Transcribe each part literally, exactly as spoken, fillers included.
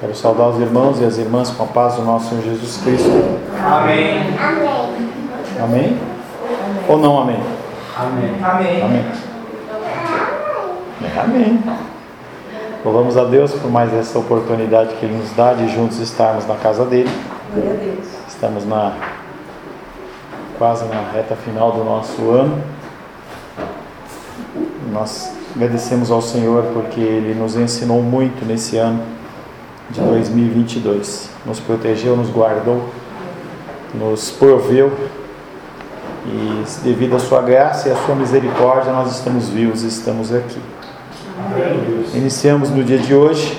Quero saudar os irmãos e as irmãs com a paz do nosso Senhor Jesus Cristo. Amém. Amém. Amém? Ou não amém? Amém. Amém. Amém. É, amém. Louvamos a Deus por mais essa oportunidade que Ele nos dá de juntos estarmos na casa dEle. Glória a Deus. Estamos na, quase na reta final do nosso ano. Nós agradecemos ao Senhor porque Ele nos ensinou muito nesse ano de dois mil e vinte e dois. Nos protegeu, nos guardou, nos proveu. E devido à sua graça e à sua misericórdia, nós estamos vivos e estamos aqui. Amém. Iniciamos no dia de hoje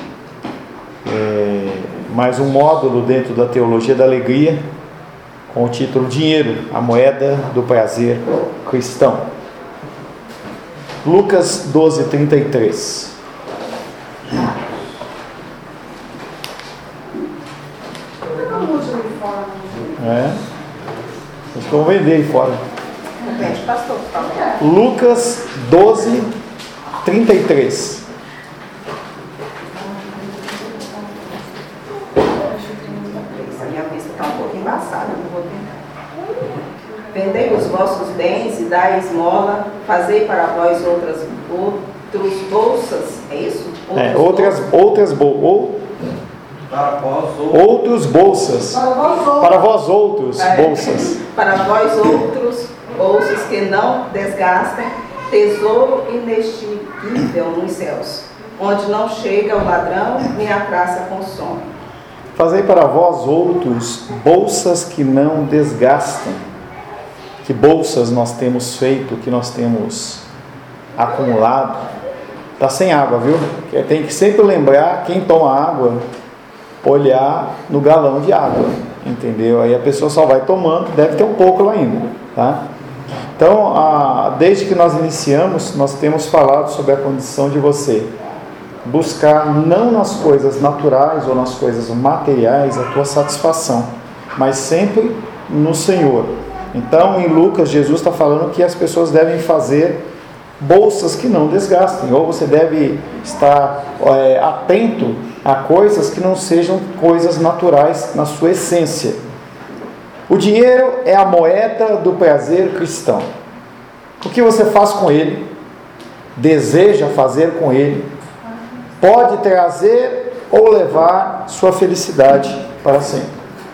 é, mais um módulo dentro da Teologia da Alegria, com o título Dinheiro, a moeda do prazer cristão. Lucas doze, trinta e três. É. Acho que eu vou vender aí fora. Repete, pastor, por favor. Lucas doze, trinta e três. A minha vista está um pouco embaçada, não vou tentar. Vendei os vossos bens e dai esmola, fazei para vós outras, outros bolsas, é isso? É, outras, outras bol, ou, Para vós outros. outros bolsas. Para vós outros. Para vós outros, É. bolsas. Para vós outros bolsas que não desgastem, tesouro inextinguível nos céus, onde não chega o ladrão nem a traça consome. Fazei para vós outros bolsas que não desgastam. Que bolsas nós temos feito, que nós temos acumulado? Está sem água, viu? Tem que sempre lembrar, quem toma água, olhar no galão de água, entendeu? Aí a pessoa só vai tomando, deve ter um pouco lá ainda, tá? Então, a, desde que nós iniciamos, nós temos falado sobre a condição de você buscar não nas coisas naturais ou nas coisas materiais a tua satisfação, mas sempre no Senhor. Então, em Lucas, Jesus está falando que as pessoas devem fazer bolsas que não desgastem, ou você deve estar é, atento a coisas que não sejam coisas naturais na sua essência. O dinheiro é a moeda do prazer cristão. O que você faz com ele, deseja fazer com ele, pode trazer ou levar sua felicidade para sempre.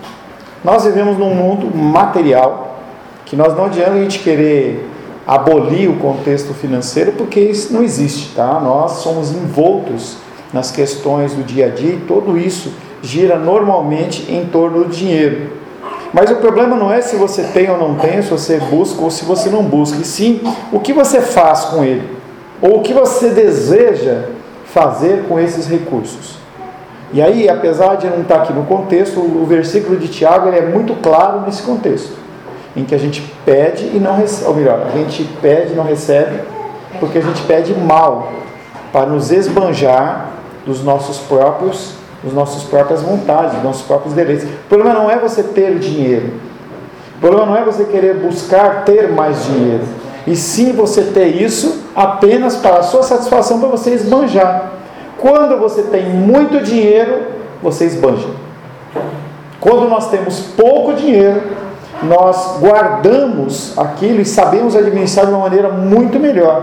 Nós vivemos num mundo material, que nós não adianta a gente querer abolir o contexto financeiro, porque isso não existe, tá? Nós somos envoltos nas questões do dia a dia e tudo isso gira normalmente em torno do dinheiro. Mas o problema não é se você tem ou não tem, se você busca ou se você não busca, e sim o que você faz com ele, ou o que você deseja fazer com esses recursos. E aí, apesar de não estar aqui no contexto, o versículo de Tiago ele é muito claro nesse contexto, em que a gente pede e não recebe, ou melhor, a gente pede e não recebe, porque a gente pede mal, para nos esbanjar dos nossos próprios, das nossas próprias vontades, dos nossos próprios deleites. O problema não é você ter dinheiro, o problema não é você querer buscar ter mais dinheiro, e sim você ter isso apenas para a sua satisfação, para você esbanjar. Quando você tem muito dinheiro, você esbanja. Quando nós temos pouco dinheiro, nós guardamos aquilo e sabemos administrar de uma maneira muito melhor.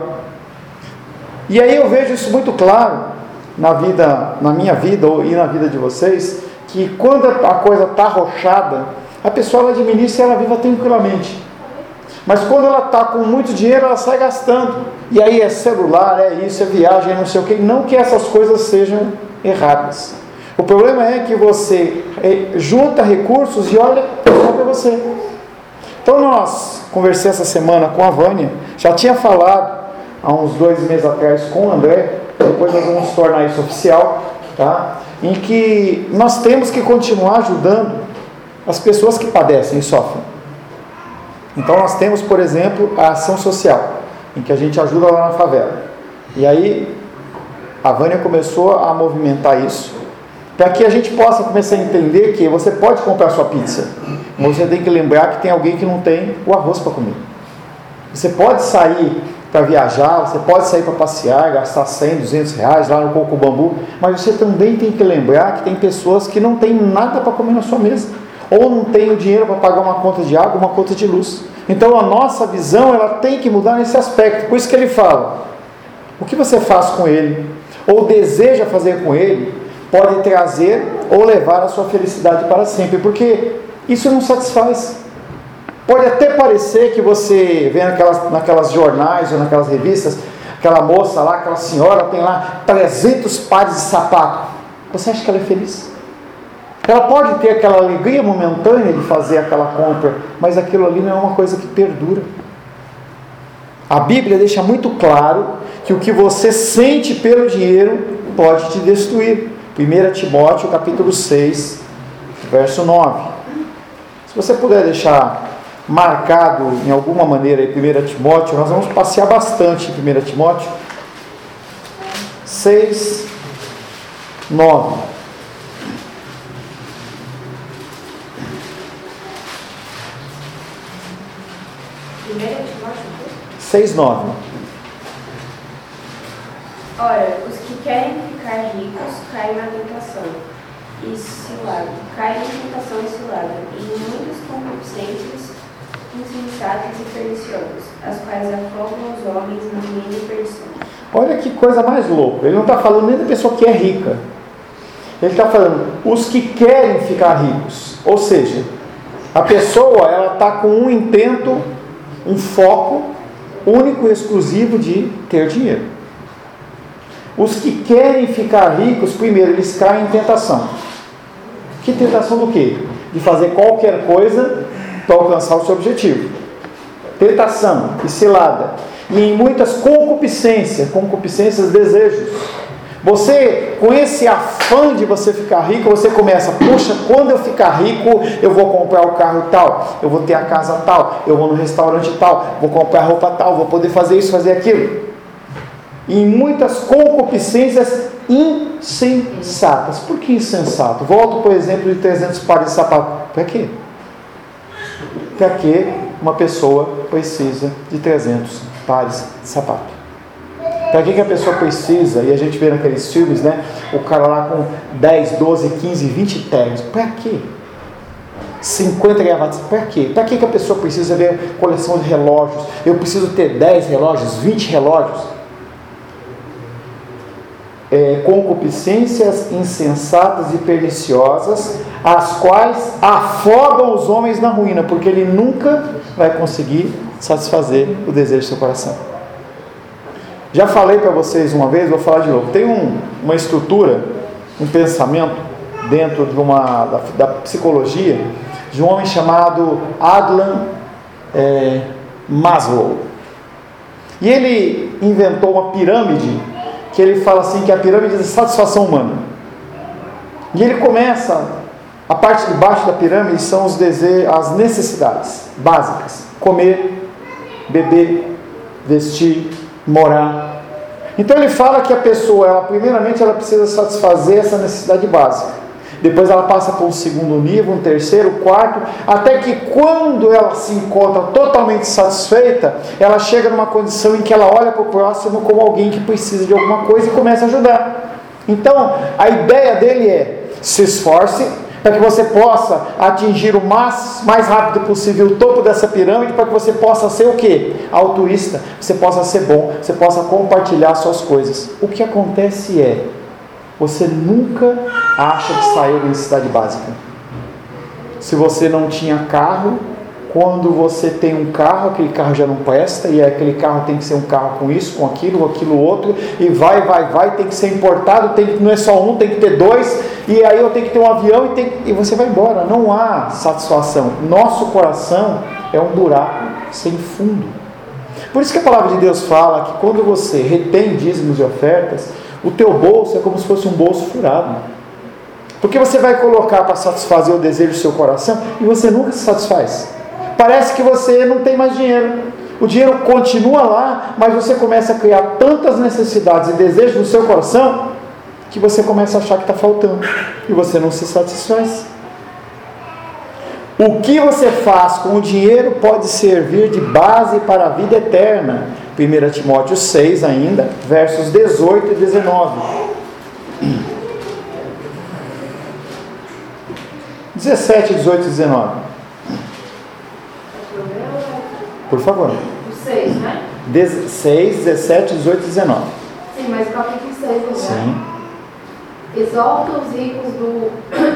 E aí eu vejo isso muito claro na vida, na minha vida e na vida de vocês, que quando a coisa está arrochada, a pessoa ela administra e ela vive tranquilamente. Mas quando ela está com muito dinheiro, ela sai gastando. E aí é celular, é isso, é viagem, é não sei o que. Não que essas coisas sejam erradas. O problema é que você junta recursos e olha só para você. Então nós, conversei essa semana com a Vânia, já tinha falado há uns dois meses atrás com o André, depois nós vamos tornar isso oficial, tá? Em que nós temos que continuar ajudando as pessoas que padecem e sofrem. Então nós temos, por exemplo, a ação social, em que a gente ajuda lá na favela. E aí a Vânia começou a movimentar isso, para que a gente possa começar a entender que você pode comprar sua pizza, mas você tem que lembrar que tem alguém que não tem o arroz para comer. Você pode sair para viajar, você pode sair para passear, gastar cem, duzentos reais lá no Coco Bambu, mas você também tem que lembrar que tem pessoas que não têm nada para comer na sua mesa, ou não tem o dinheiro para pagar uma conta de água, uma conta de luz. Então a nossa visão, ela tem que mudar nesse aspecto. Por isso que ele fala, o que você faz com ele, ou deseja fazer com ele, pode trazer ou levar a sua felicidade para sempre, porque isso não satisfaz. Pode até parecer que você vê naquelas, naquelas jornais ou naquelas revistas, aquela moça lá, aquela senhora tem lá trezentos pares de sapato. Você acha que ela é feliz? Ela pode ter aquela alegria momentânea de fazer aquela compra, mas aquilo ali não é uma coisa que perdura. A Bíblia deixa muito claro que o que você sente pelo dinheiro pode te destruir. primeira Timóteo capítulo seis, verso nove. Se você puder deixar marcado em alguma maneira em primeira Timóteo, nós vamos passear bastante em primeira Timóteo seis, nove. primeira Timóteo seis, nove. Ora, os que querem ficar ricos caem na tentação e cilada, caem na tentação e cilada, e em muitas concupiscências insensatas e perniciosas, as quais afogam os homens na ruína e perdição. Olha que coisa mais louca. Ele não está falando nem da pessoa que é rica. Ele está falando os que querem ficar ricos. Ou seja, a pessoa ela está com um intento, um foco único e exclusivo de ter dinheiro. Os que querem ficar ricos, primeiro, eles caem em tentação. Que tentação do quê? De fazer qualquer coisa para alcançar o seu objetivo. Tentação e cilada. E em muitas concupiscências, concupiscências, desejos. Você, com esse afã de você ficar rico, você começa, puxa, quando eu ficar rico, eu vou comprar o carro tal, eu vou ter a casa tal, eu vou no restaurante tal, vou comprar roupa tal, vou poder fazer isso, fazer aquilo. E em muitas concupiscências insensatas. Por que insensato? Volto, por exemplo, de trezentos pares de sapato. Para quê? Para que uma pessoa precisa de trezentos pares de sapato? Para que, que a pessoa precisa? E a gente vê naqueles filmes, né? O cara lá com dez, doze, quinze, vinte ternos. Para quê? cinquenta gravatas. Para quê? Para que, que a pessoa precisa ver coleção de relógios? Eu preciso ter dez relógios, vinte relógios. É, concupiscências insensatas e perniciosas, as quais afogam os homens na ruína, porque ele nunca vai conseguir satisfazer o desejo do seu coração. Já falei para vocês uma vez, vou falar de novo. Tem um, uma estrutura, um pensamento dentro de uma, da, da psicologia de um homem chamado Adlan é, Maslow. E ele inventou uma pirâmide que ele fala assim, que é a pirâmide da satisfação humana. E ele começa, a parte de baixo da pirâmide são os desejos, as necessidades básicas: comer, beber, vestir, morar. Então ele fala que a pessoa, ela, primeiramente ela precisa satisfazer essa necessidade básica. Depois ela passa para um segundo nível, um terceiro, quarto, até que quando ela se encontra totalmente satisfeita, ela chega numa condição em que ela olha para o próximo como alguém que precisa de alguma coisa e começa a ajudar. Então, a ideia dele é: se esforce para que você possa atingir o mais, mais rápido possível o topo dessa pirâmide, para que você possa ser o quê? Altruísta, você possa ser bom, você possa compartilhar suas coisas. O que acontece é, você nunca acha que saiu da necessidade básica. Se você não tinha carro, quando você tem um carro, aquele carro já não presta, e aquele carro tem que ser um carro com isso, com aquilo, com aquilo outro, e vai, vai, vai, tem que ser importado, tem que, não é só um, tem que ter dois, e aí eu tenho que ter um avião, e, tem, e você vai embora. Não há satisfação. Nosso coração é um buraco sem fundo. Por isso que a palavra de Deus fala que quando você retém dízimos e ofertas, o teu bolso é como se fosse um bolso furado. Porque você vai colocar para satisfazer o desejo do seu coração e você nunca se satisfaz. Parece que você não tem mais dinheiro. O dinheiro continua lá, mas você começa a criar tantas necessidades e desejos no seu coração que você começa a achar que está faltando e você não se satisfaz. O que você faz com o dinheiro pode servir de base para a vida eterna, primeira Timóteo seis ainda, versos dezoito e dezenove. dezessete, dezoito e dezenove. Por favor. O seis, né? seis, dezessete, dezoito e dezenove. Sim, mas o capítulo seis, né? Sim. Exalta os ricos do...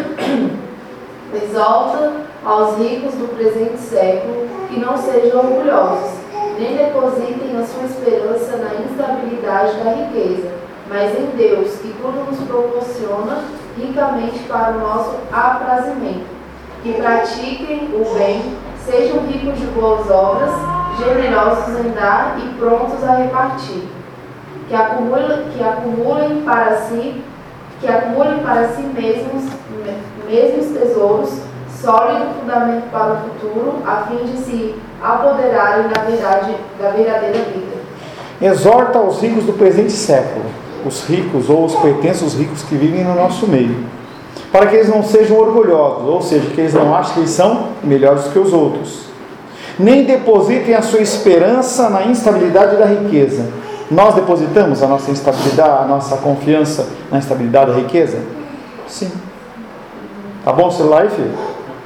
Exalta aos ricos do presente século que não sejam orgulhosos, nem depositem a sua esperança na instabilidade da riqueza, mas em Deus, que tudo nos proporciona ricamente para o nosso aprazimento. Que pratiquem o bem, sejam ricos de boas obras, generosos em dar e prontos a repartir. Que acumulem, que acumulem para si, que acumulem para si mesmos, mesmos tesouros, sólido fundamento para o futuro, a fim de se apoderarem da verdade, da verdadeira vida. Exorta aos ricos do presente século, os ricos ou os pertences ricos que vivem no nosso meio, para que eles não sejam orgulhosos, ou seja, que eles não achem que eles são melhores que os outros, nem depositem a sua esperança na instabilidade da riqueza. Nós depositamos a nossa instabilidade, a nossa confiança na instabilidade da riqueza? Sim. Tá bom o celular aí, filho?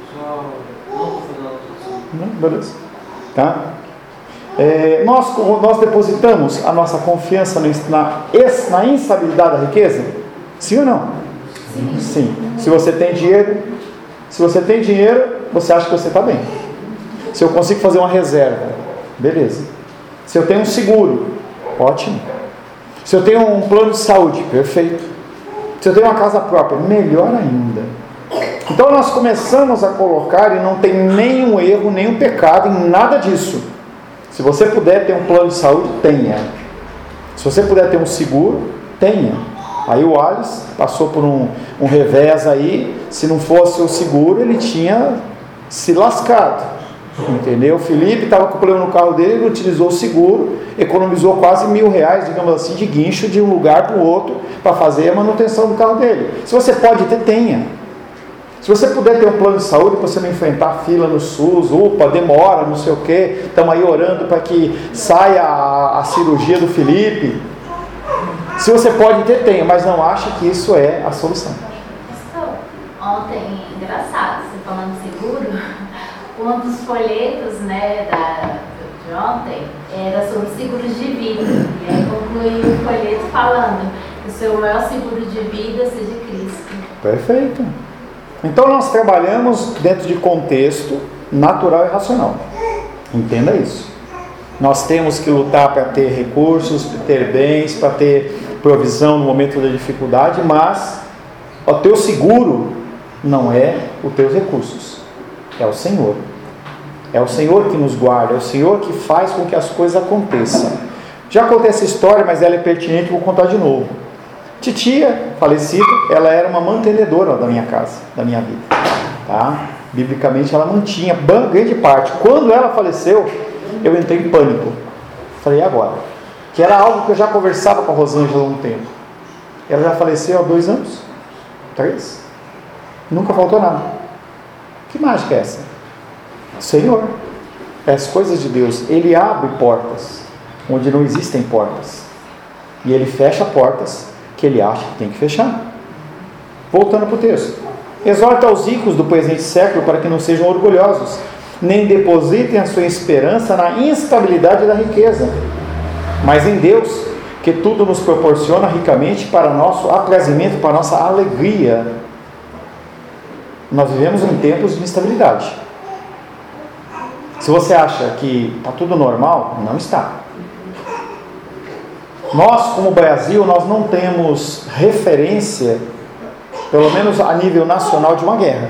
Não, beleza. Tá? É, nós, nós depositamos a nossa confiança na, na instabilidade da riqueza? Sim ou não? Sim. Sim. Se você tem dinheiro, se você tem dinheiro, você acha que você está bem. Se eu consigo fazer uma reserva, beleza. Se eu tenho um seguro, ótimo. Se eu tenho um plano de saúde, perfeito. Se eu tenho uma casa própria, melhor ainda. Então nós começamos a colocar, e não tem nenhum erro, nenhum pecado em nada disso. Se você puder ter um plano de saúde, tenha. Se você puder ter um seguro, tenha. Aí o Alice passou por um, um revés aí, se não fosse o seguro, ele tinha se lascado. Entendeu? O Felipe estava com problema no carro dele, ele utilizou o seguro, economizou quase mil reais, digamos assim, de guincho de um lugar para o outro, para fazer a manutenção do carro dele. Se você pode ter, tenha. Se você puder ter um plano de saúde para você não enfrentar fila no SUS, upa, demora, não sei o que, estamos aí orando para que saia a, a cirurgia do Felipe. Se você pode ter, tenha, mas não acha que isso é a solução. Ontem, engraçado, você falando de seguro, um dos folhetos, né, da, de ontem era sobre seguros de vida. E aí concluiu o folheto falando que o seu maior seguro de vida seja Cristo. Perfeito. Então nós trabalhamos dentro de contexto natural e racional. Entenda isso. Nós temos que lutar para ter recursos, para ter bens, para ter provisão no momento da dificuldade, mas o teu seguro não é os teus recursos, é o Senhor. É o Senhor que nos guarda, é o Senhor que faz com que as coisas aconteçam. Já contei essa história, mas ela é pertinente, vou contar de novo. Titia, falecida, ela era uma mantenedora da minha casa, da minha vida. Tá? Biblicamente ela mantinha grande parte. Quando ela faleceu, eu entrei em pânico. Falei, e agora? Que era algo que eu já conversava com a Rosângela há um tempo. Ela já faleceu há dois anos? Três? Nunca faltou nada. Que mágica é essa? Senhor, as coisas de Deus, Ele abre portas onde não existem portas. E Ele fecha portas que Ele acha que tem que fechar. Voltando para o texto. Exorta aos ricos do presente século para que não sejam orgulhosos, nem depositem a sua esperança na instabilidade da riqueza, mas em Deus, que tudo nos proporciona ricamente para nosso aprazimento, para nossa alegria. Nós vivemos em tempos de instabilidade. Se você acha que está tudo normal, não está. Nós, como Brasil, nós não temos referência, pelo menos a nível nacional, de uma guerra.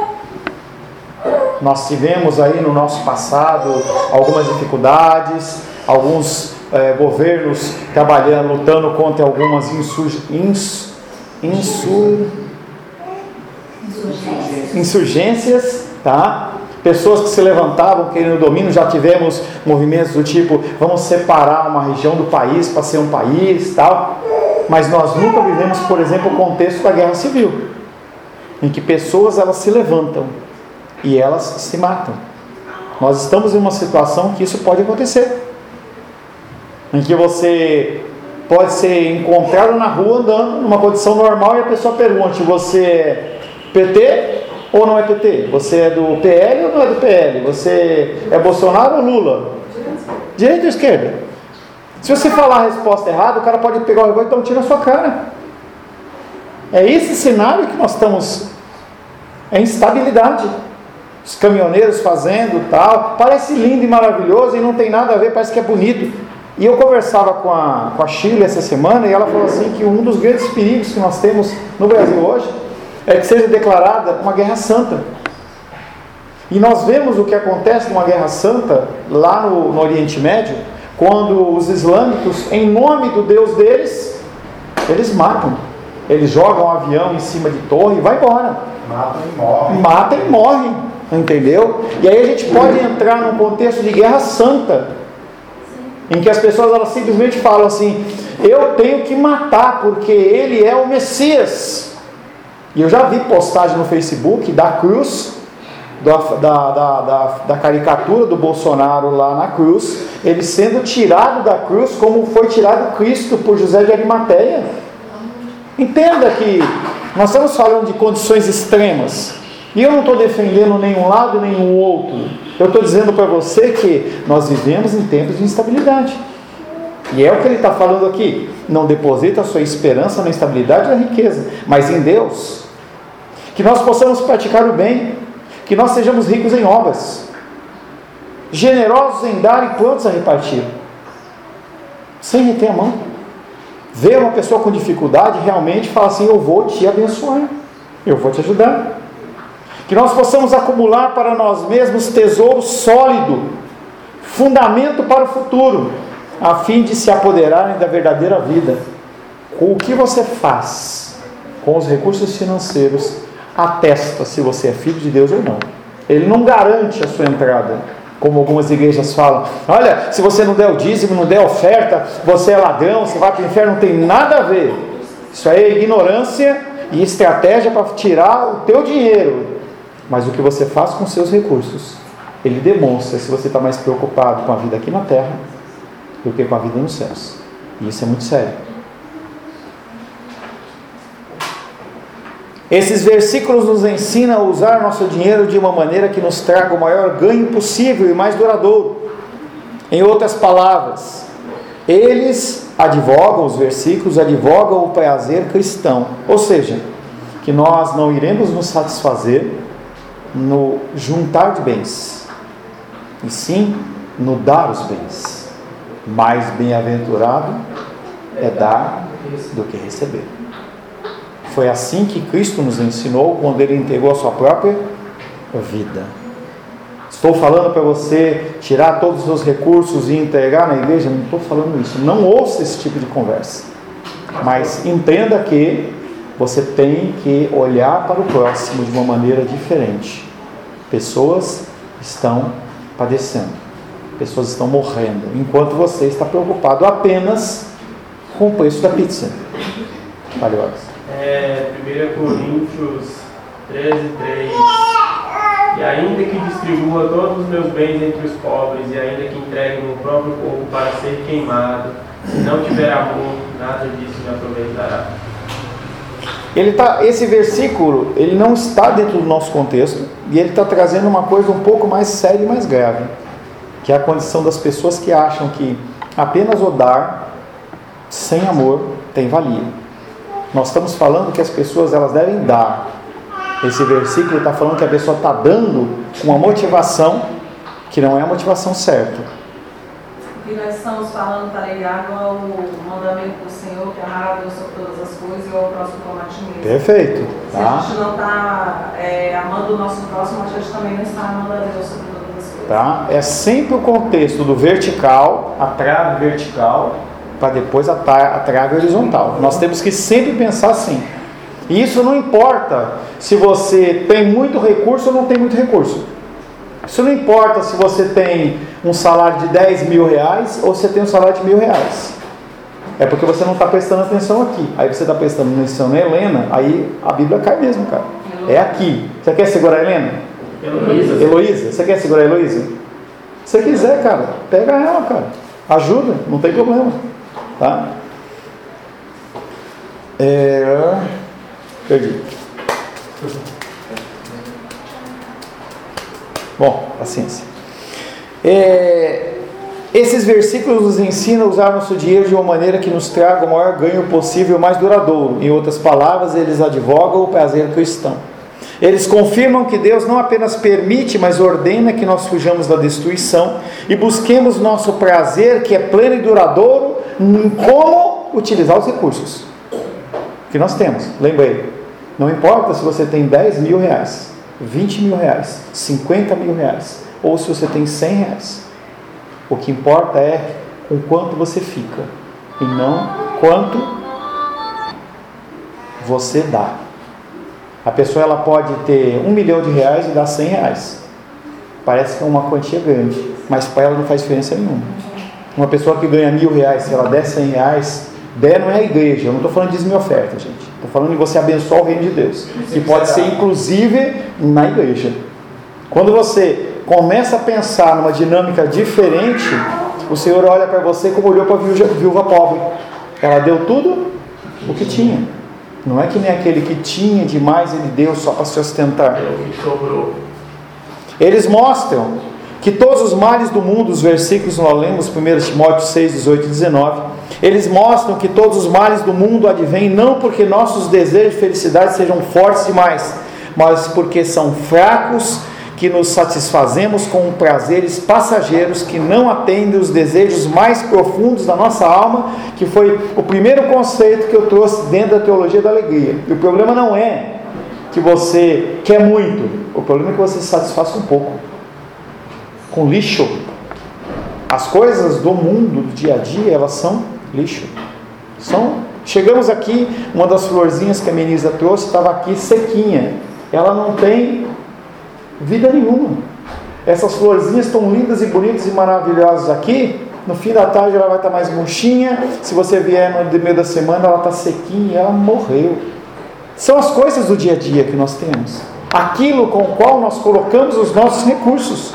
Nós tivemos aí no nosso passado algumas dificuldades, alguns eh, governos trabalhando, lutando contra algumas insurg... ins... insur... insurgências. insurgências, tá? Pessoas que se levantavam querendo domínio. Já tivemos movimentos do tipo, vamos separar uma região do país para ser um país, tal. Mas nós nunca vivemos, por exemplo, o contexto da guerra civil, em que pessoas elas se levantam e elas se matam. Nós estamos em uma situação que isso pode acontecer. em que você pode ser encontrado na rua andando numa condição normal e a pessoa pergunte: você é P T ou não é P T? Você é do P L ou não é do P L? Você é Bolsonaro ou Lula? Direita ou esquerda? Se você falar a resposta errada, o cara pode pegar o revólver e dar um tiro na sua cara. É esse cenário que nós estamos. É instabilidade. Os caminhoneiros fazendo tal, parece lindo e maravilhoso e não tem nada a ver, parece que é bonito. E eu conversava com a, com a Shirley essa semana e ela falou assim que um dos grandes perigos que nós temos no Brasil hoje é que seja declarada uma guerra santa. E nós vemos o que acontece numa guerra santa lá no, no Oriente Médio, quando os islâmicos, em nome do Deus deles, eles matam. Eles jogam um avião em cima de torre e vai embora. Matam e morrem. Matam e morrem, entendeu? E aí a gente pode entrar num contexto de guerra santa, em que as pessoas elas simplesmente falam assim: eu tenho que matar porque ele é o Messias. E eu já vi postagem no Facebook da cruz, da, da, da, da, da caricatura do Bolsonaro lá na cruz, ele sendo tirado da cruz como foi tirado Cristo por José de Arimateia. Entenda que nós estamos falando de condições extremas, e eu não estou defendendo nenhum lado nem o outro. Eu estou dizendo para você que nós vivemos em tempos de instabilidade, e é o que ele está falando aqui. Não deposita a sua esperança na instabilidade da riqueza, mas em Deus. Que nós possamos praticar o bem, que nós sejamos ricos em obras, generosos em dar e prontos a repartir, sem reter a mão. Vê uma pessoa com dificuldade e realmente fala assim: eu vou te abençoar, eu vou te ajudar. Que nós possamos acumular para nós mesmos tesouro sólido, fundamento para o futuro, a fim de se apoderarem da verdadeira vida. O que você faz com os recursos financeiros atesta se você é filho de Deus ou não. Ele não garante a sua entrada, como algumas igrejas falam: olha, se você não der o dízimo, não der oferta, você é ladrão, você vai para o inferno. Não tem nada a ver. Isso aí é ignorância e estratégia para tirar o teu dinheiro. Mas o que você faz com seus recursos, ele demonstra se você está mais preocupado com a vida aqui na terra do que com a vida nos céus. E isso é muito sério. Esses versículos nos ensinam a usar nosso dinheiro de uma maneira que nos traga o maior ganho possível e mais duradouro. Em outras palavras, eles advogam, os versículos advogam o prazer cristão. Ou seja, que nós não iremos nos satisfazer no juntar de bens, e sim no dar os bens. Mais bem-aventurado é dar do que receber. Foi assim que Cristo nos ensinou quando Ele entregou a sua própria vida. Estou falando para você tirar todos os seus recursos e entregar na igreja? Não estou falando isso. Não ouça esse tipo de conversa. Mas entenda que você tem que olhar para o próximo de uma maneira diferente. Pessoas estão padecendo. Pessoas estão morrendo. Enquanto você está preocupado apenas com o preço da pizza. Valeu, Alex. É, primeira Coríntios treze, três. E ainda que distribua todos os meus bens entre os pobres, e ainda que entregue o meu próprio corpo para ser queimado, se não tiver amor, nada disso me aproveitará. Ele tá, esse versículo, ele não está dentro do nosso contexto, e ele está trazendo uma coisa um pouco mais séria e mais grave, que é a condição das pessoas que acham que apenas o dar sem amor tem valia. Nós estamos falando que as pessoas elas devem dar. Esse versículo está falando que a pessoa está dando com uma motivação que não é a motivação certa. E nós estamos falando, está ligado ao mandamento do Senhor, que amará a Deus sobre todas as coisas e ao próximo como a ti mesmo. Perfeito. Se tá? a gente não está é, amando o nosso próximo, a gente também não está amando a Deus sobre todas as coisas. Tá? É sempre o contexto do vertical, a trave vertical, para depois a, tra- a trave horizontal. Nós temos que sempre pensar assim. E isso não importa se você tem muito recurso ou não tem muito recurso. Isso não importa se você tem um salário de dez mil reais ou se você tem um salário de mil reais. É porque você não está prestando atenção aqui. Aí você está prestando atenção na Helena, aí a Bíblia cai mesmo, cara. É aqui. Você quer segurar a Helena? Heloísa. Heloísa. Você quer segurar a Heloísa? Se você quiser, cara, pega ela, cara. Ajuda, não tem problema. Tá? É... Perdi. Bom, paciência. É... Esses versículos nos ensinam a usar nosso dinheiro de uma maneira que nos traga o maior ganho possível, mais duradouro. Em outras palavras, eles advogam o prazer cristão. Eles confirmam que Deus não apenas permite, mas ordena que nós fujamos da destruição e busquemos nosso prazer, que é pleno e duradouro, em como utilizar os recursos que nós temos. Lembrei, não importa se você tem dez mil reais, vinte mil reais, cinquenta mil reais, ou se você tem cem reais. O que importa é com quanto você fica, e não quanto você dá. A pessoa ela pode ter um milhão de reais e dar cem reais. Parece que é uma quantia grande, mas para ela não faz diferença nenhuma. Uma pessoa que ganha mil reais, se ela der cem reais, der não é a igreja. Eu não estou falando de dizimir oferta, gente. Estou falando de você abençoar o reino de Deus, que pode ser inclusive na igreja. Quando você começa a pensar numa dinâmica diferente, o Senhor olha para você como olhou para a viúva, viúva pobre. Ela deu tudo o que tinha. Não é que nem aquele que tinha demais, ele deu só para se ostentar. Eles mostram que todos os males do mundo, os versículos nós lemos, primeiro Timóteo seis, dezoito e dezenove, eles mostram que todos os males do mundo advêm não porque nossos desejos de felicidade sejam fortes demais, mas porque são fracos, que nos satisfazemos com prazeres passageiros que não atendem os desejos mais profundos da nossa alma, que foi o primeiro conceito que eu trouxe dentro da teologia da alegria. E o problema não é que você quer muito, o problema é que você se satisfaz com um pouco, com lixo. As coisas do mundo, do dia a dia, elas são lixo. São... Chegamos aqui, uma das florzinhas que a Menisa trouxe estava aqui sequinha, ela não tem vida nenhuma. Essas florzinhas estão lindas e bonitas e maravilhosas aqui. No fim da tarde ela vai estar mais murchinha. Se você vier no meio da semana, ela está sequinha e ela morreu. São as coisas do dia a dia que nós temos, aquilo com o qual nós colocamos os nossos recursos.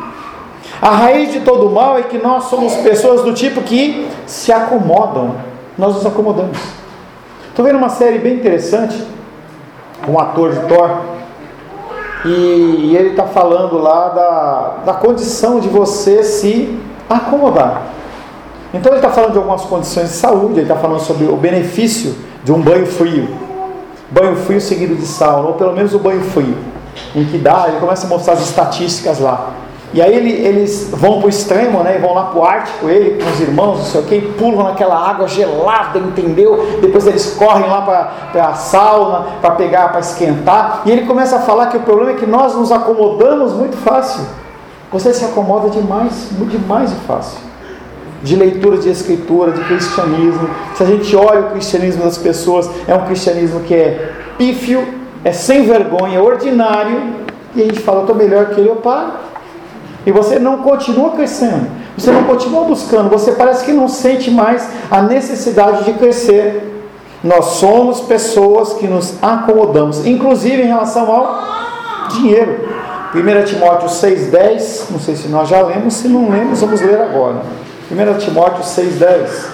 A raiz de todo o mal é que nós somos pessoas do tipo que se acomodam. Nós nos acomodamos. Estou vendo uma série bem interessante, um ator de Thor, E, e ele está falando lá da, da condição de você se acomodar. Então ele está falando de algumas condições de saúde, ele está falando sobre o benefício de um banho frio. Banho frio seguido de sauna, ou pelo menos o banho frio. Em que dá, ele começa a mostrar as estatísticas lá. E aí ele, eles vão para o extremo, né, e vão lá para o Ártico, ele com os irmãos, não sei o que, e pulam naquela água gelada, entendeu? Depois eles correm lá para a sauna, para pegar, para esquentar. E ele começa a falar que o problema é que nós nos acomodamos muito fácil. Você se acomoda demais, muito demais e fácil. De leitura de escritura, de cristianismo. Se a gente olha o cristianismo das pessoas, é um cristianismo que é pífio, é sem vergonha, é ordinário. E a gente fala, eu estou melhor que ele, eu paro. E você não continua crescendo, você não continua buscando, você parece que não sente mais a necessidade de crescer. Nós somos pessoas que nos acomodamos, inclusive em relação ao dinheiro. primeiro Timóteo seis, dez, não sei se nós já lemos, se não lemos, vamos ler agora. primeiro Timóteo seis, dez.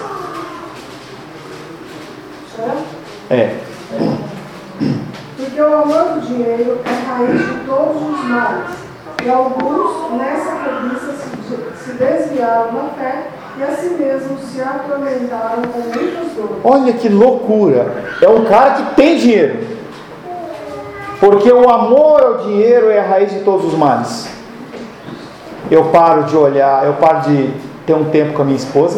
É. Porque o amor do dinheiro é raiz de todos os males. E alguns, nessa cobiça, se desviaram da fé e a si mesmos se atormentaram com muitas dores. Olha que loucura! É um cara que tem dinheiro. Porque o amor ao dinheiro é a raiz de todos os males. Eu paro de olhar, eu paro de ter um tempo com a minha esposa.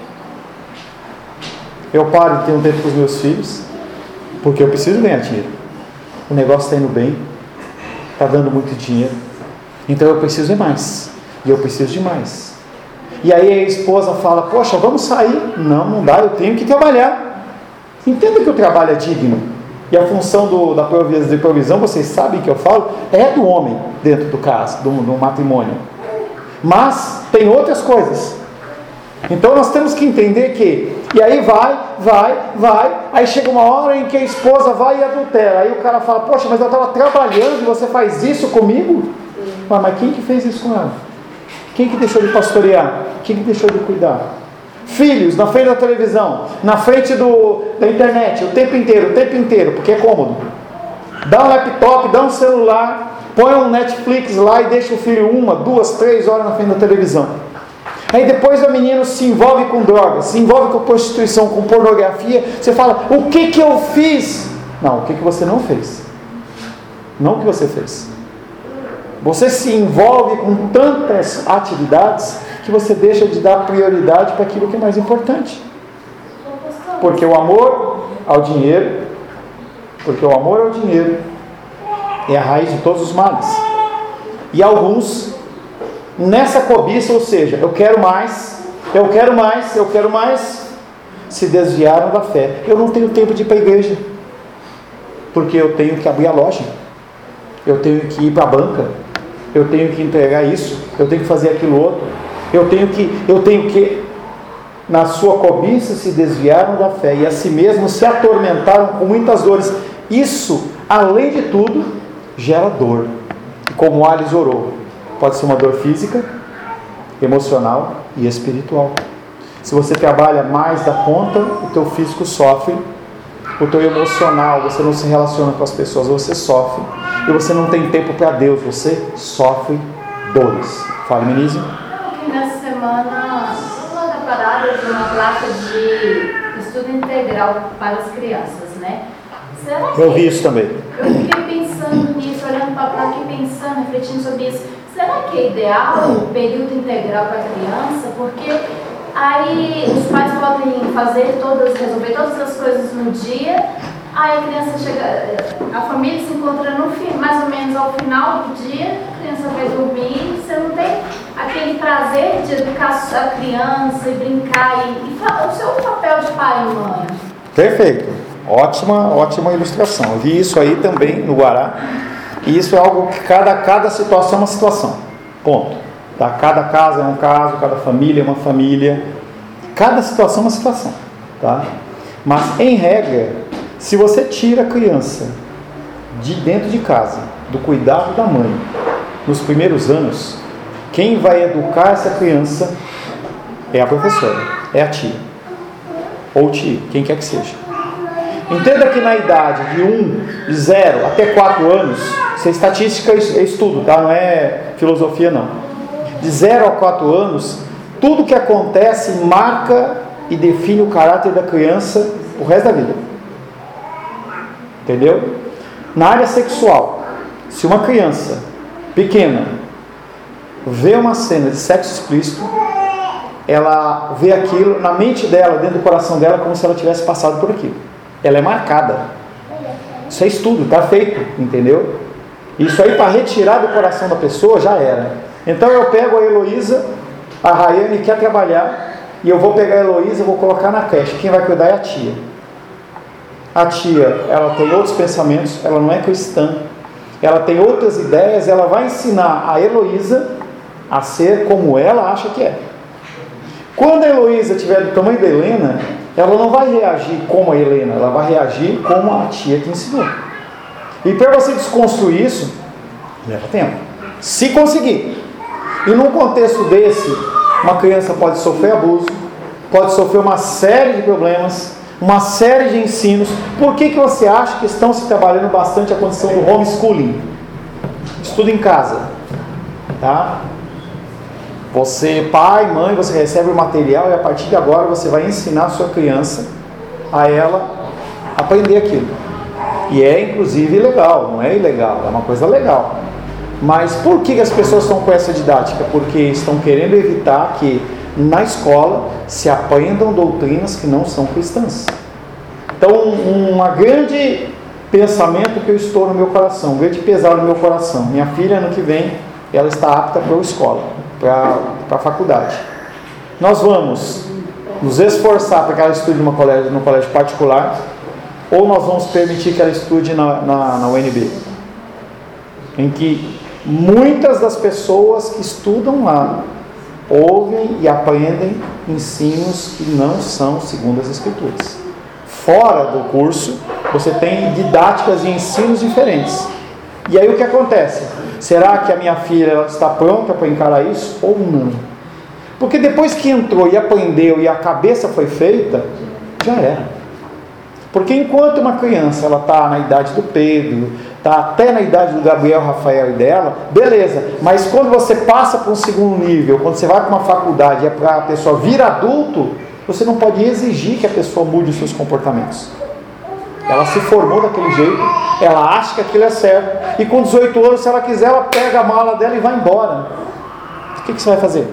Eu paro de ter um tempo com os meus filhos. Porque eu preciso ganhar dinheiro. O negócio está indo bem. Está dando muito dinheiro. Então eu preciso de mais. E eu preciso de mais. E aí a esposa fala, poxa, vamos sair. Não, não dá, eu tenho que trabalhar. Entenda que o trabalho é digno. E a função do, da provisão, provisão, vocês sabem que eu falo, é do homem dentro do caso, do, do matrimônio. Mas tem outras coisas. Então nós temos que entender que, e aí vai, vai, vai, aí chega uma hora em que a esposa vai e adultera. Aí o cara fala, poxa, mas eu estava trabalhando e você faz isso comigo? Ah, mas quem que fez isso com ela? Quem que deixou de pastorear? Quem que deixou de cuidar? Filhos, na frente da televisão, na frente do, da internet, o tempo inteiro, o tempo inteiro, porque é cômodo. Dá um laptop, dá um celular, põe um Netflix lá e deixa o filho uma, duas, três horas na frente da televisão. Aí depois o menino se envolve com drogas, se envolve com prostituição, com pornografia. Você fala, o que que eu fiz? Não, o que que você não fez? Não o que você fez. Você se envolve com tantas atividades que você deixa de dar prioridade para aquilo que é mais importante. Porque o amor ao dinheiro, porque o amor ao dinheiro é a raiz de todos os males. E alguns, nessa cobiça, ou seja, eu quero mais, eu quero mais, eu quero mais, se desviaram da fé. Eu não tenho tempo de ir para a igreja, porque eu tenho que abrir a loja, eu tenho que ir para a banca, eu tenho que entregar isso, eu tenho que fazer aquilo outro, eu tenho que, eu tenho que, na sua cobiça se desviaram da fé e a si mesmos se atormentaram com muitas dores. Isso, além de tudo, gera dor. E como Alice orou, pode ser uma dor física, emocional e espiritual. Se você trabalha mais da conta, o teu físico sofre, o teu emocional, você não se relaciona com as pessoas, você sofre, e você não tem tempo para Deus, você sofre dores. Fala, Menise. Nessa semana, uma parada de uma placa de estudo integral para as crianças, né? Será que... Eu vi isso também. Eu fiquei pensando nisso, olhando para a placa e pensando, refletindo sobre isso. Será que é ideal o período integral para a criança? Porque aí os pais podem fazer todas, resolver todas as coisas no dia, aí a criança chega, a família se encontra no fim, mais ou menos ao final do dia, a criança vai dormir, você não tem aquele prazer de educar a criança e brincar e, e o seu papel de pai e mãe. Perfeito. Ótima, ótima ilustração. Eu vi isso aí também no Guará. E isso é algo que cada, cada situação é uma situação. Ponto. Tá? Cada caso é um caso, cada família é uma família. Cada situação é uma situação. Tá? Mas, em regra, se você tira a criança de dentro de casa, do cuidado da mãe, nos primeiros anos, quem vai educar essa criança é a professora, é a tia. Ou tia, quem quer que seja. Entenda que na idade de um, de zero até quatro anos, isso é estatística, é estudo, tá? Não é filosofia não. De zero a quatro anos, tudo que acontece marca e define o caráter da criança o resto da vida. Entendeu? Na área sexual, se uma criança pequena vê uma cena de sexo explícito, ela vê aquilo na mente dela, dentro do coração dela, como se ela tivesse passado por aquilo. Ela é marcada. Isso é estudo, está feito, entendeu? Isso aí para retirar do coração da pessoa já era. Então eu pego a Heloísa, a Rayane quer trabalhar, e eu vou pegar a Heloísa e vou colocar na creche. Quem vai cuidar é a tia. A tia, ela tem outros pensamentos, ela não é cristã, ela tem outras ideias, ela vai ensinar a Heloísa a ser como ela acha que é. Quando a Heloísa estiver do tamanho da Helena, ela não vai reagir como a Helena, ela vai reagir como a tia que ensinou. E para você desconstruir isso, leva tempo. Se conseguir. E num contexto desse, uma criança pode sofrer abuso, pode sofrer uma série de problemas, uma série de ensinos. Por que que você acha que estão se trabalhando bastante a condição do homeschooling? Estudo em casa. Tá? Você, pai, mãe, você recebe o material e a partir de agora você vai ensinar a sua criança a ela aprender aquilo. E é inclusive legal, não é ilegal, é uma coisa legal. Mas por que as pessoas estão com essa didática? Porque estão querendo evitar que na escola se aprendam doutrinas que não são cristãs. Então, um grande pensamento que eu estou no meu coração, um grande pesar no meu coração. Minha filha, ano que vem, ela está apta para a escola, para a faculdade. Nós vamos nos esforçar para que ela estude numa colégio, num colégio particular, ou nós vamos permitir que ela estude na, na, na U N B, em que muitas das pessoas que estudam lá ouvem e aprendem ensinos que não são segundo as Escrituras. Fora do curso, você tem didáticas e ensinos diferentes. E aí o que acontece? será que a minha filha ela está pronta para encarar isso ou não? Porque depois que entrou e aprendeu e a cabeça foi feita, já era. Porque enquanto uma criança ela está na idade do Pedro, está até na idade do Gabriel, Rafael e dela, beleza. Mas quando você passa para um segundo nível, quando você vai para uma faculdade e é para a pessoa vir adulto, você não pode exigir que a pessoa mude os seus comportamentos. Ela se formou daquele jeito, ela acha que aquilo é certo, e com dezoito anos, se ela quiser, ela pega a mala dela e vai embora. O que, que você vai fazer?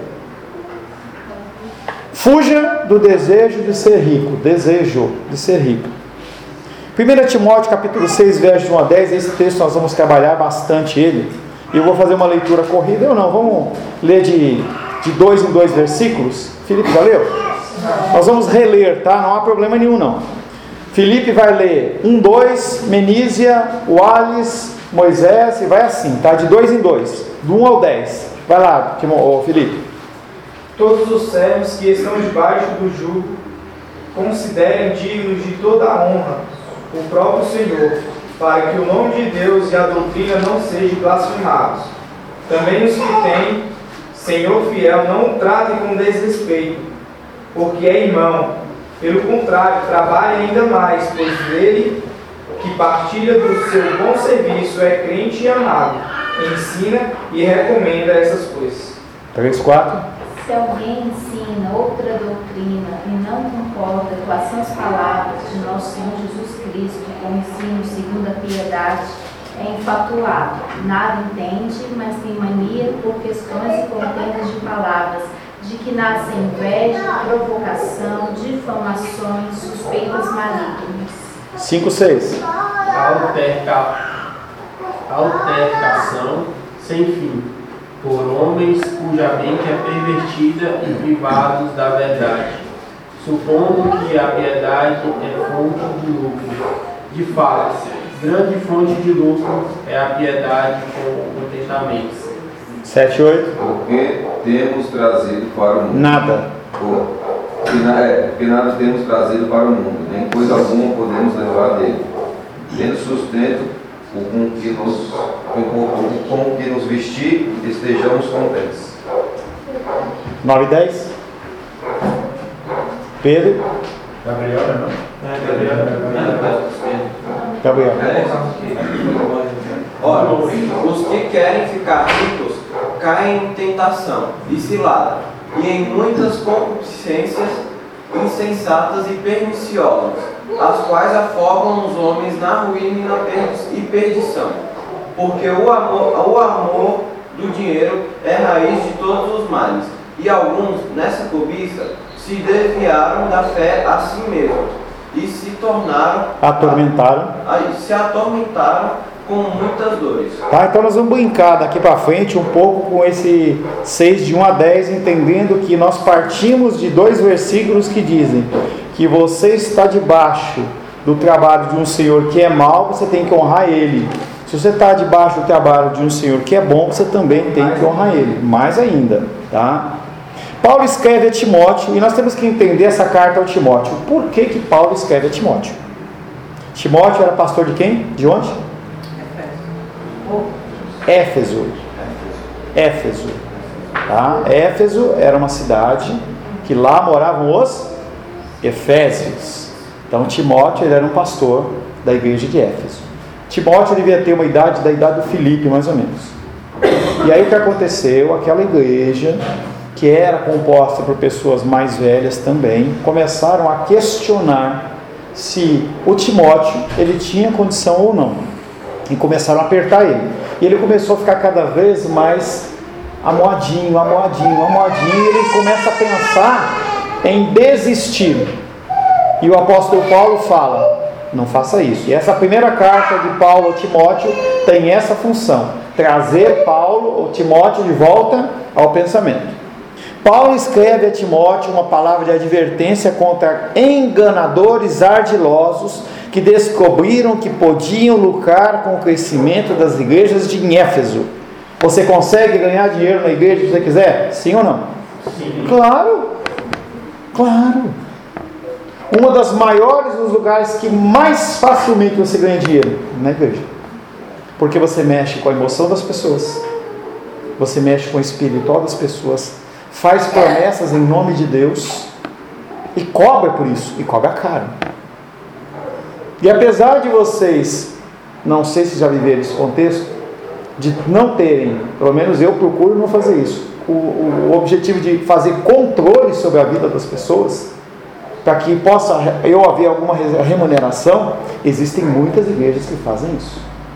Fuja do desejo de ser rico. Desejo de ser rico. primeiro Timóteo capítulo seis, versos de um a dez, esse texto nós vamos trabalhar bastante ele. E eu vou fazer uma leitura corrida, ou não, vamos ler de, de dois em dois versículos. Felipe já leu? Nós vamos reler, tá? Não há problema nenhum não. Felipe vai ler um, dois, Menísia, Wallace, Moisés, e vai assim, tá? De dois em dois, do um ao dez. Vai lá, Felipe. Todos os servos que estão debaixo do jugo considerem dignos de toda a honra o próprio Senhor, para que o nome de Deus e a doutrina não sejam blasfemados. Também os que têm Senhor fiel não o tratem com desrespeito, porque é irmão. Pelo contrário, trabalhe ainda mais, pois ele que partilha do seu bom serviço é crente e amado, ensina e recomenda essas coisas. três, quatro. Se alguém ensina outra doutrina e não concorda com as sãs palavras de nosso Senhor Jesus Cristo, com ensino segundo a piedade, é infatuado, nada entende, mas tem mania por questões e contendas de palavras, de que nasce inveja, provocação, difamações, suspeitas malignas. cinco, seis. Alterca... Altercação sem fim, por homens cuja mente é pervertida e privados da verdade, supondo que a piedade é fonte de lucro. De fato, grande fonte de lucro é a piedade com contentamentos. sete, oito. Porque temos trazido para o mundo. Nada. Porque, é, porque nada temos trazido para o mundo, nem coisa alguma podemos levar dele. Tendo sustento, com que nos, com, com que nos vestir, estejamos contentes. nove e dez. Pedro. Gabriel, não? É, Gabriel. Gabriel. Ora, os que querem ficar ricos caem em tentação e cilada, e em muitas concupiscências insensatas e perniciosas, as quais afogam os homens na ruína e na perdi- e perdição. Porque o amor, o amor do dinheiro é raiz de todos os males, e alguns, nessa cobiça, se desviaram da fé a si mesmos, e se tornaram... Atormentaram. A, a, se atormentaram com muitas dores. Tá, então nós vamos brincar daqui para frente um pouco com esse seis de um a dez, entendendo que nós partimos de dois versículos que dizem que você está debaixo do trabalho de um Senhor que é mau, você tem que honrar Ele. Se você está debaixo do trabalho de um Senhor que é bom, você também tem que honrar Ele. Mais ainda, tá? Paulo escreve a Timóteo, e nós temos que entender essa carta ao Timóteo. Por que que Paulo escreve a Timóteo? Timóteo era pastor de quem? De onde? Éfeso. Éfeso. Tá? Éfeso era uma cidade que lá moravam os Efésios. Então Timóteo ele era um pastor da igreja de Éfeso. Timóteo devia ter uma idade da idade do Filipe, mais ou menos. E aí o que aconteceu? Aquela igreja, que era composta por pessoas mais velhas também, começaram a questionar se o Timóteo ele tinha condição ou não. E começaram a apertar ele. E ele começou a ficar cada vez mais amoadinho, amoadinho, amoadinho. E ele começa a pensar em desistir. E o apóstolo Paulo fala, não faça isso. E essa primeira carta de Paulo a Timóteo tem essa função. Trazer Paulo, ou Timóteo, de volta ao pensamento. Paulo escreve a Timóteo uma palavra de advertência contra enganadores ardilosos que descobriram que podiam lucrar com o crescimento das igrejas de Éfeso. Você consegue ganhar dinheiro na igreja se você quiser? Sim ou não? Sim. Claro, claro. Uma das maiores dos lugares que mais facilmente você ganha dinheiro na igreja. Porque você mexe com a emoção das pessoas, você mexe com o espiritual das pessoas, faz promessas em nome de Deus e cobra por isso, e cobra caro. E apesar de vocês, não sei se já viveram esse contexto, de não terem, pelo menos eu procuro não fazer isso, o, o, o objetivo de fazer controle sobre a vida das pessoas, para que possa eu haver alguma remuneração, existem muitas igrejas que fazem isso.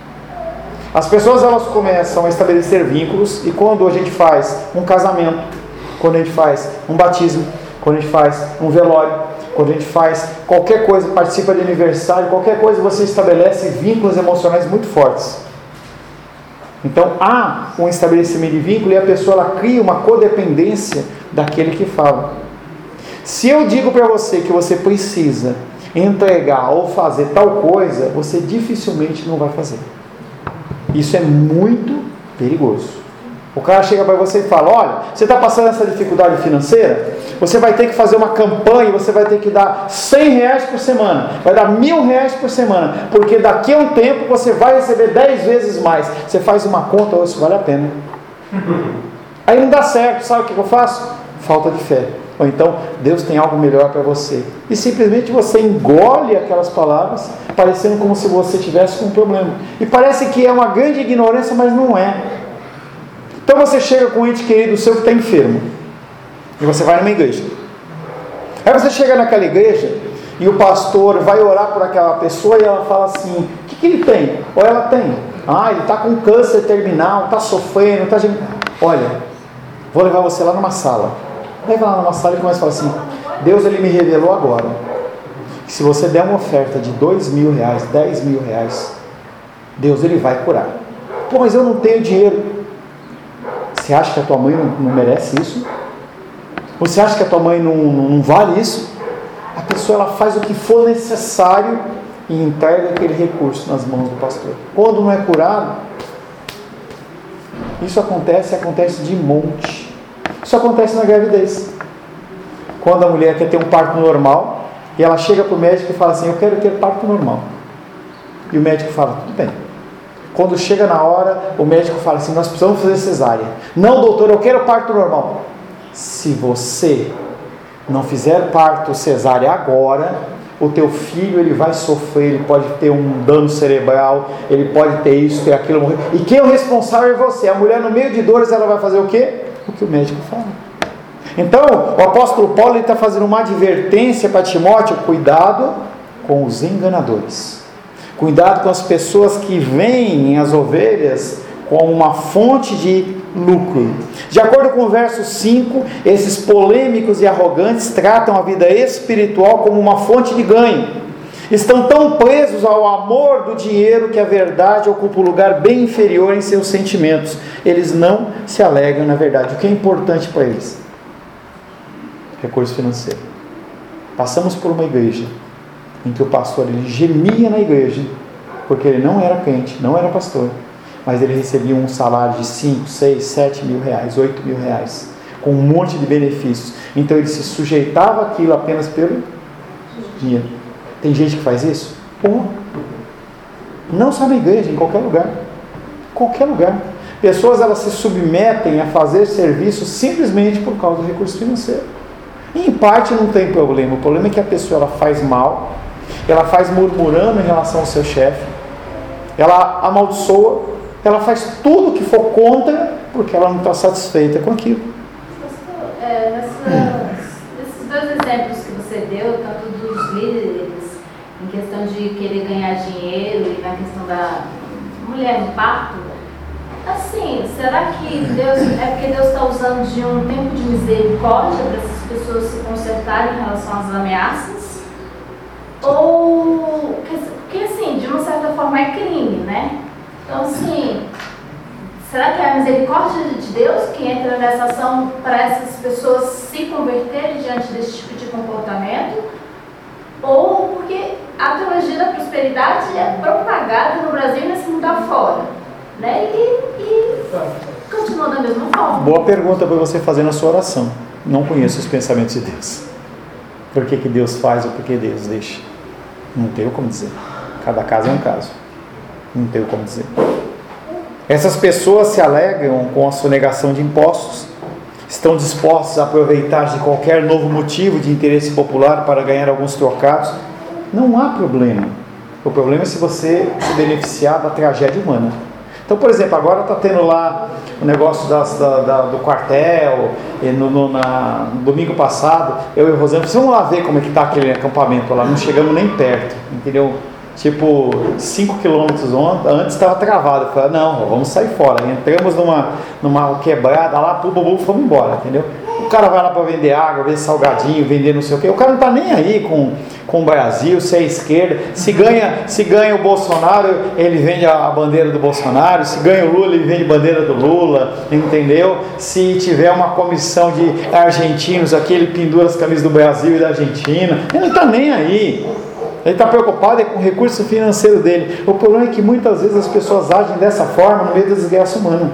As pessoas elas começam a estabelecer vínculos, e quando a gente faz um casamento, quando a gente faz um batismo, quando a gente faz um velório, quando a gente faz qualquer coisa, participa de aniversário, qualquer coisa, você estabelece vínculos emocionais muito fortes. Então há um estabelecimento de vínculo e a pessoa ela cria uma codependência daquele que fala. Se eu digo para você que você precisa entregar ou fazer tal coisa, você dificilmente não vai fazer. Isso é muito perigoso. O cara chega para você e fala: olha, você está passando essa dificuldade financeira, você vai ter que fazer uma campanha, você vai ter que dar cem reais por semana, vai dar mil reais por semana, porque daqui a um tempo você vai receber dez vezes mais. Você faz uma conta, oh, isso vale a pena. Aí não dá certo, sabe o que eu faço? Falta de fé. Ou então, Deus tem algo melhor para você. E simplesmente você engole aquelas palavras, parecendo como se você tivesse com um problema. E parece que é uma grande ignorância, mas não é. Então você chega com um ente querido seu que está enfermo, e você vai numa igreja. Aí você chega naquela igreja, e o pastor vai orar por aquela pessoa, e ela fala assim: o que, que ele tem? Ou ela tem? Ah, ele está com câncer terminal, está sofrendo, está... Olha, vou levar você lá numa sala. Leva lá numa sala e começa a falar assim: Deus ele me revelou agora que se você der uma oferta de dois mil reais, dez mil reais, Deus ele vai curar. Pô, mas eu não tenho dinheiro. Você acha que a tua mãe não, não merece isso? Você acha que a tua mãe não, não, não vale isso? A pessoa ela faz o que for necessário e entrega aquele recurso nas mãos do pastor. Quando não é curado, isso acontece, acontece de monte. Isso acontece na gravidez. Quando a mulher quer ter um parto normal, e ela chega para o médico e fala assim: eu quero ter parto normal. E o médico fala: tudo bem. Quando chega na hora, o médico fala assim: nós precisamos fazer cesárea. Não, doutor, eu quero parto normal. Se você não fizer parto cesárea agora, o teu filho ele vai sofrer, ele pode ter um dano cerebral, ele pode ter isso, ter aquilo, morrer. E quem é o responsável é você. A mulher no meio de dores, ela vai fazer o quê? O que o médico fala. Então, o apóstolo Paulo está fazendo uma advertência para Timóteo: cuidado com os enganadores. Cuidado com as pessoas que veem as ovelhas como uma fonte de lucro. De acordo com o verso cinco, esses polêmicos e arrogantes tratam a vida espiritual como uma fonte de ganho. Estão tão presos ao amor do dinheiro que a verdade ocupa um lugar bem inferior em seus sentimentos. Eles não se alegram na verdade. O que é importante para eles? Recurso financeiro. Passamos por uma igreja em que o pastor ele gemia na igreja, porque ele não era crente, não era pastor, mas ele recebia um salário de cinco, seis, sete mil reais, oito mil reais, com um monte de benefícios. Então ele se sujeitava àquilo apenas pelo dinheiro. Tem gente que faz isso? Pô, não só na igreja, em qualquer lugar. Qualquer lugar. Pessoas elas se submetem a fazer serviço simplesmente por causa do recurso financeiro. E em parte não tem problema. O problema é que a pessoa ela faz mal, ela faz murmurando em relação ao seu chefe, ela amaldiçoa, ela faz tudo que for contra, porque ela não está satisfeita com aquilo. É, nessas, nesses dois exemplos que você deu, tanto dos líderes, em questão de querer ganhar dinheiro e na questão da mulher no parto, assim, será que Deus, é porque Deus está usando de um tempo de misericórdia para essas pessoas se consertarem em relação às ameaças? Ou, porque assim, de uma certa forma é crime, né? Então assim, será que é a misericórdia de Deus que entra nessa ação para essas pessoas se converterem diante desse tipo de comportamento? Ou porque a teologia da prosperidade é propagada no Brasil e nesse mundo afora, né? E, e continua da mesma forma. Boa pergunta para você fazer na sua oração. Não conheço os pensamentos de Deus. Por que que Deus faz ou por que Deus deixa? Não tenho como dizer. Cada caso é um caso. Não tenho como dizer. Essas pessoas se alegram com a sonegação de impostos, estão dispostos a aproveitar de qualquer novo motivo de interesse popular para ganhar alguns trocados. Não há problema. O problema é se você se beneficiar da tragédia humana. Então, por exemplo, agora está tendo lá o negócio das, da, da, do quartel, e no, no, na, no domingo passado, eu e o Rosângela, vamos lá ver como é que está aquele acampamento lá, não chegamos nem perto, entendeu? Tipo, cinco quilômetros antes estava travado. Eu falei, não, vamos sair fora. Entramos numa, numa quebrada lá, pum, pum, pum, fomos embora, entendeu? O cara vai lá para vender água, vender salgadinho, vender não sei o quê. O cara não está nem aí com, com o Brasil, se é esquerda. Se ganha, se ganha o Bolsonaro, ele vende a bandeira do Bolsonaro. Se ganha o Lula, ele vende a bandeira do Lula, entendeu? Se tiver uma comissão de argentinos aqui, ele pendura as camisas do Brasil e da Argentina. Ele não está nem aí. Ele está preocupado é com o recurso financeiro dele. O problema é que muitas vezes as pessoas agem dessa forma no meio da desgraça humana.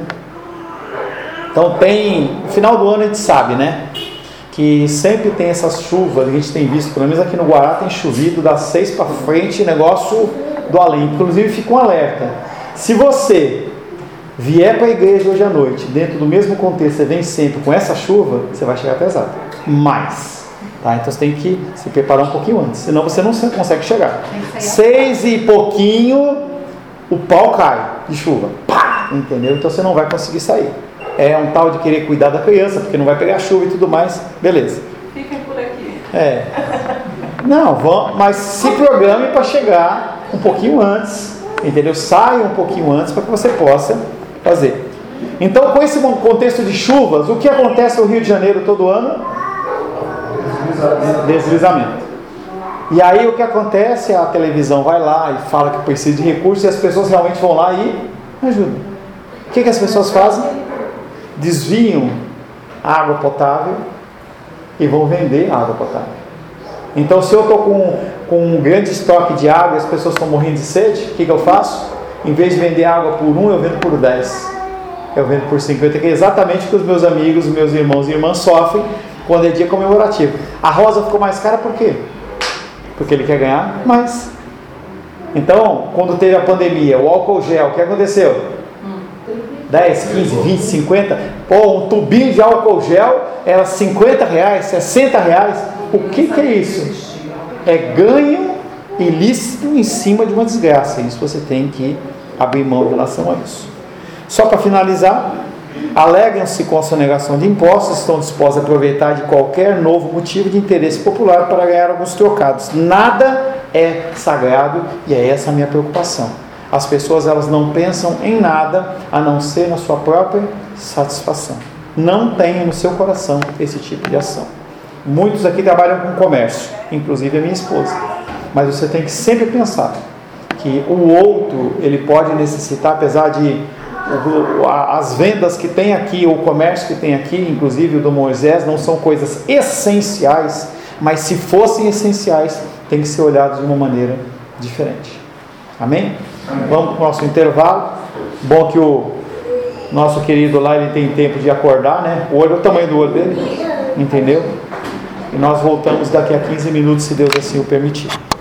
Então tem, no final do ano a gente sabe, né? Que sempre tem essas chuvas, a gente tem visto, pelo menos aqui no Guará tem chovido das seis para frente, negócio do além. Inclusive fica um alerta. Se você vier para a igreja hoje à noite, dentro do mesmo contexto, você vem sempre com essa chuva, você vai chegar atrasado. Mas... Tá, então você tem que se preparar um pouquinho antes, senão você não consegue chegar. Seis e pouquinho, o pau cai de chuva. Pá! Entendeu? Então você não vai conseguir sair. É um tal de querer cuidar da criança, porque não vai pegar chuva e tudo mais. Beleza. Fiquem por aqui. É. Não, vão, mas se programe para chegar um pouquinho antes. Entendeu? Saia um pouquinho antes para que você possa fazer. Então, com esse contexto de chuvas, o que acontece no Rio de Janeiro todo ano? Deslizamento. E aí o que acontece? A televisão vai lá e fala que precisa de recursos e as pessoas realmente vão lá e ajudam. O que, que as pessoas fazem? Desviam a água potável e vão vender a água potável. Então, se eu estou com, com um grande estoque de água e as pessoas estão morrendo de sede, o que, que eu faço? Em vez de vender água por um, eu vendo por dez. Eu vendo por cinquenta, que é exatamente o que os meus amigos, os meus irmãos e irmãs sofrem quando é dia comemorativo. A rosa ficou mais cara por quê? Porque ele quer ganhar mais. Então, quando teve a pandemia, o álcool gel, o que aconteceu? dez, quinze, vinte, cinquenta. Pô, um tubinho de álcool gel era cinquenta reais, sessenta reais. O que, que é isso? É ganho ilícito em cima de uma desgraça. Isso você tem que abrir mão em relação a isso. Só para finalizar, alegram-se com a sonegação de impostos, estão dispostos a aproveitar de qualquer novo motivo de interesse popular para ganhar alguns trocados. Nada é sagrado e é essa a minha preocupação. As pessoas elas não pensam em nada a não ser na sua própria satisfação. Não tenham no seu coração esse tipo de ação. Muitos aqui trabalham com comércio, inclusive a minha esposa. Mas você tem que sempre pensar que o outro ele pode necessitar, apesar de as vendas que tem aqui, o comércio que tem aqui, inclusive o do Moisés, não são coisas essenciais, mas se fossem essenciais, tem que ser olhados de uma maneira diferente. Amém? Amém. Vamos para o nosso intervalo. Bom que o nosso querido lá, ele tem tempo de acordar, né? O olho, o tamanho do olho dele, entendeu? E nós voltamos daqui a quinze minutos, se Deus assim o permitir.